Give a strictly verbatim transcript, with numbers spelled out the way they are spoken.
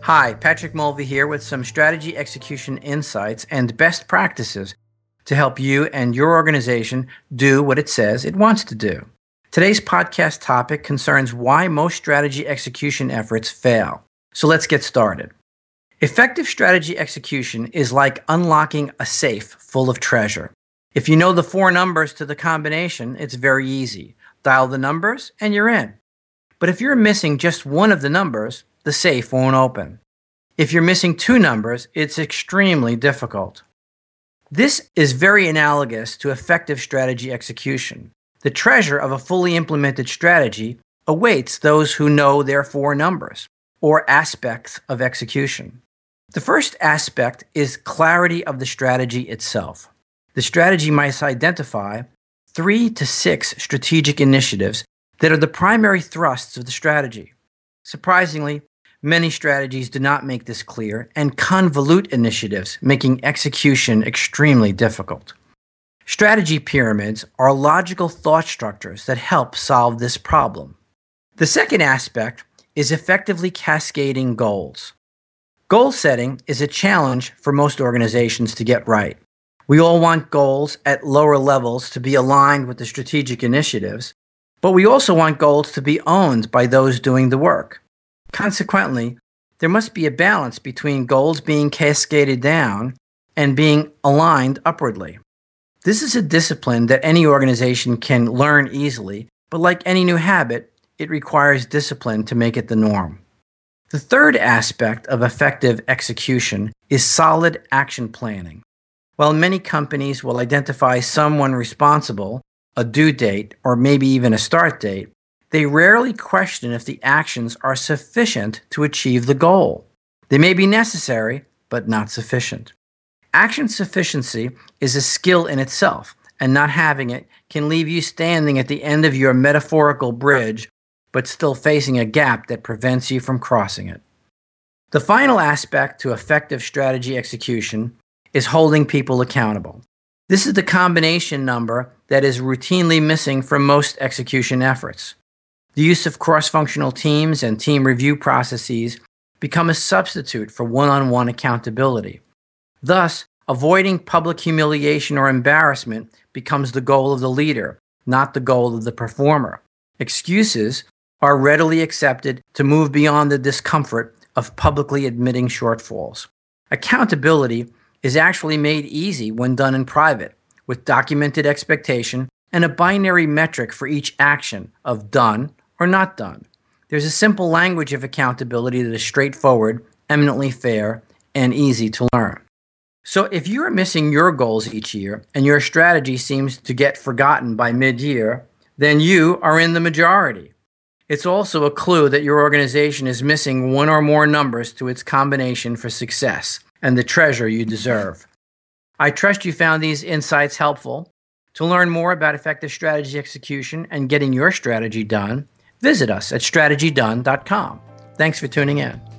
Hi, Patrick Mulvey here with some strategy execution insights and best practices to help you and your organization do what it says it wants to do. Today's podcast topic concerns why most strategy execution efforts fail. So let's get started. Effective strategy execution is like unlocking a safe full of treasure. If you know the four numbers to the combination, it's very easy. Dial the numbers and you're in. But if you're missing just one of the numbers, the safe won't open. If you're missing two numbers, it's extremely difficult. This is very analogous to effective strategy execution. The treasure of a fully implemented strategy awaits those who know their four numbers, or aspects of execution. The first aspect is clarity of the strategy itself. The strategy must identify three to six strategic initiatives that are the primary thrusts of the strategy. Surprisingly, many strategies do not make this clear and convolute initiatives, making execution extremely difficult. Strategy pyramids are logical thought structures that help solve this problem. The second aspect is effectively cascading goals. Goal setting is a challenge for most organizations to get right. We all want goals at lower levels to be aligned with the strategic initiatives, but we also want goals to be owned by those doing the work. Consequently, there must be a balance between goals being cascaded down and being aligned upwardly. This is a discipline that any organization can learn easily, but like any new habit, it requires discipline to make it the norm. The third aspect of effective execution is solid action planning. While many companies will identify someone responsible, a due date, or maybe even a start date, they rarely question if the actions are sufficient to achieve the goal. They may be necessary, but not sufficient. Action sufficiency is a skill in itself, and not having it can leave you standing at the end of your metaphorical bridge, but still facing a gap that prevents you from crossing it. The final aspect to effective strategy execution is holding people accountable. This is the combination number that is routinely missing from most execution efforts. The use of cross-functional teams and team review processes become a substitute for one-on-one accountability. Thus, avoiding public humiliation or embarrassment becomes the goal of the leader, not the goal of the performer. Excuses are readily accepted to move beyond the discomfort of publicly admitting shortfalls. Accountability is actually made easy when done in private, with documented expectation and a binary metric for each action of done or not done. There's a simple language of accountability that is straightforward, eminently fair, and easy to learn. So if you are missing your goals each year and your strategy seems to get forgotten by mid-year, then you are in the majority. It's also a clue that your organization is missing one or more numbers to its combination for success and the treasure you deserve. I trust you found these insights helpful. To learn more about effective strategy execution and getting your strategy done, visit us at strategy done dot com. Thanks for tuning in.